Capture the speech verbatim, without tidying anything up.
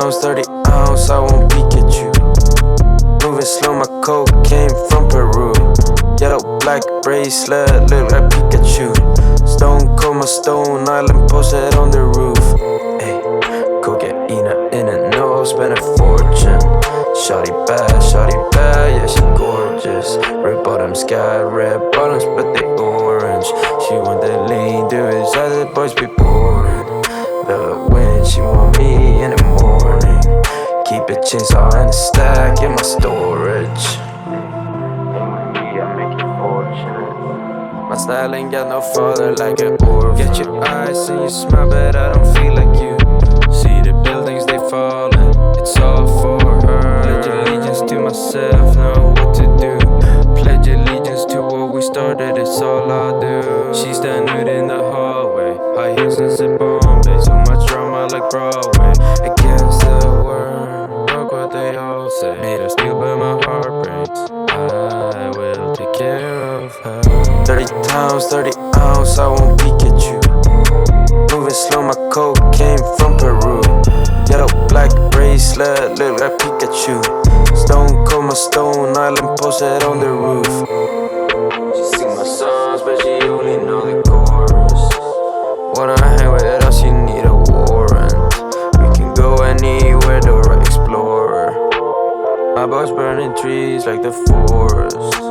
pounds, thirty ounce, I won't peek at you. Moving slow, my coke came from Peru. Yellow black bracelet, look like Pikachu. Stone cold, my Stone Island posted on the roof. Ayy, go get Ina in a no, spend a fortune. Shawty bad, shawty bad, yeah, she gorgeous. Red bottom sky, red bottoms, but they orange. She want that lean, do his other boys be boring. The wind, she want me in the morning. Keep a chainsaw and a stack in my storage. My style ain't got no father like an orphan. Get your eyes and you smile, but I don't feel like you. See the buildings, they falling, it's all for her. Pledge allegiance to myself, know what to do. Pledge allegiance to what we started, it's all I do. She's that nude in the hallway, high heels and zip Bombay. So much drama like Broadway, against the world, fuck what they all say. Made of steel but my heart breaks, I will take care of her. Thirty pounds, thirty ounce, I won't peek at you. Moving slow, my coke came from Peru. Yellow black bracelet, look like Pikachu. Stone cold, my Stone Island posted on the roof. She sing my songs, but she only know the chorus. Wanna hang with us, you need a warrant. We can go anywhere, the right explorer. My boys burning trees like the forest.